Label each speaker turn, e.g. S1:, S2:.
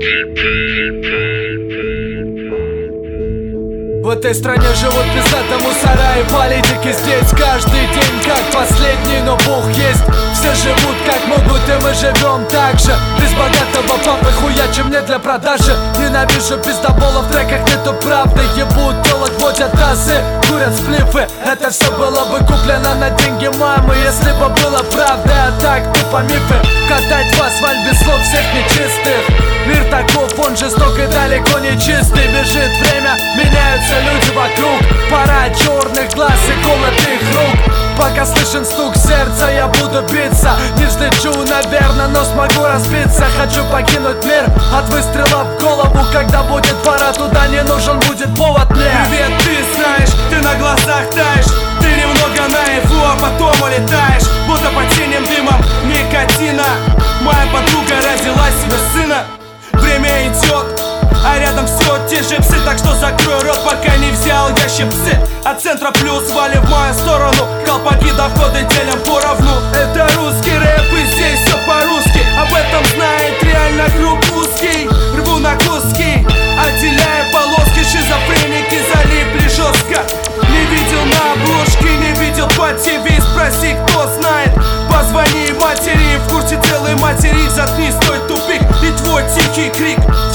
S1: В этой стране живут пиздатые мусора и политики. Здесь каждый день как последний, но Бог есть. Все живут как могут, и мы живем так же. Без богатого папы хуячим не для продажи. Ненавижу пиздобола, в треках нету правды. Ебут телок, водят тазы, курят сплифы. Это все было бы куплено на деньги мамы, если бы было правдой, а так тупо мифы. Катать в асфальт без слов всех нечистых. Мир таков, он жесток и далеко не чистый. Бежит время, меняются люди вокруг. Пора черных глаз и голодных рук. Пока слышен стук сердца, я буду биться. Не взлечу, наверное, но смогу разбиться. Хочу покинуть мир от выстрела в голову. Когда будет пора, туда не нужен будет повод мне.
S2: Привет, ты знаешь, ты на глазах таешь. Ты немного наяву, а потом улетаешь. Будто под синим дымом никотина. Моя подруга родила себе сына. Время идет, а рядом все те же псы. Так что закрой рот, пока не взял я щипцы. От центра плюс, вали в мою сторону. Колпаки доходы делим поровну. Это русский рэп, и здесь все по-русски. Об этом знает реально круг узкий. Рву на куски, отделяя полоски. Шизофреники залипли жестко. Не видел на обложке, не видел по ТВ. Спроси, кто знает, позвони матери. В курсе целой матери, заткни, стой тупик. И твой тихий крик